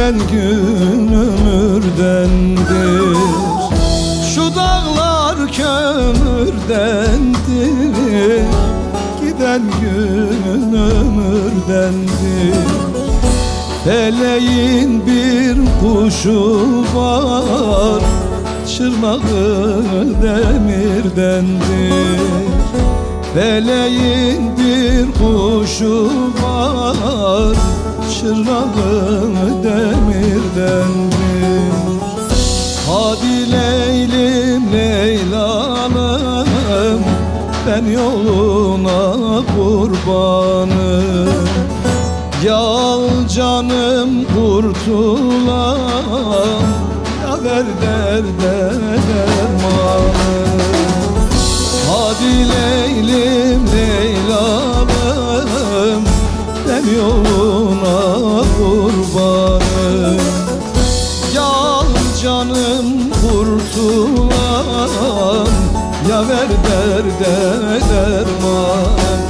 giden gün ömürdendir. Şu dağlar kömürdendir, giden gün ömürdendir. Feleğin bir kuşu var, çırnağı demirdendir. Feleğin bir kuşu var, çırnağı demirdendir. Hadi Leylim Leylalım, ben yoluna kurbanım. Yal canım kurtulam, ya ver derde dermanı. Hadi Leylim Leylalım, ben yoluna kurbanım. Yal canım kurtulam, ya ver derde derman.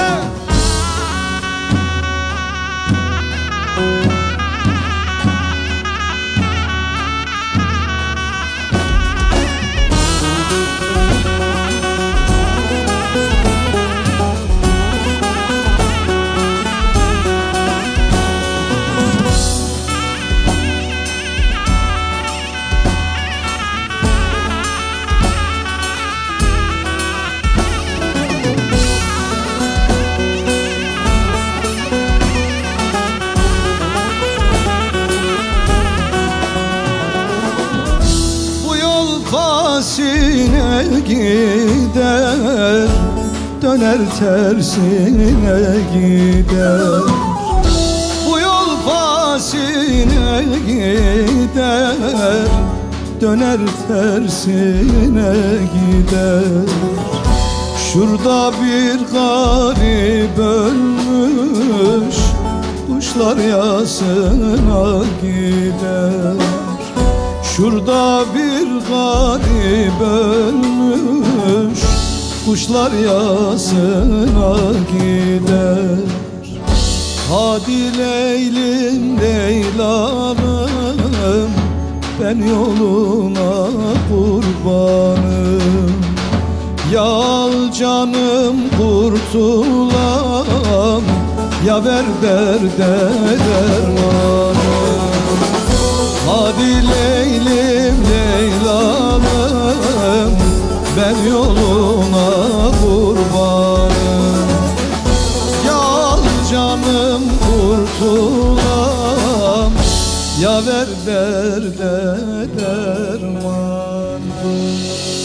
Tersine gider, döner tersine gider. Bu yol fasine gider, döner tersine gider. Şurada bir garip ölmüş, kuşlar yasına gider. Şurada bir garip ölmüş, kuşlar yasına gider. Hadi Leylim Leylalım, ben yoluna kurbanım. Yal canım kurtulam, ya ver derde dermanım. Hadi Leylim Leylalım, ben yoluna kurbanım. Yal canım kurtulam, ya ver derde dermanım.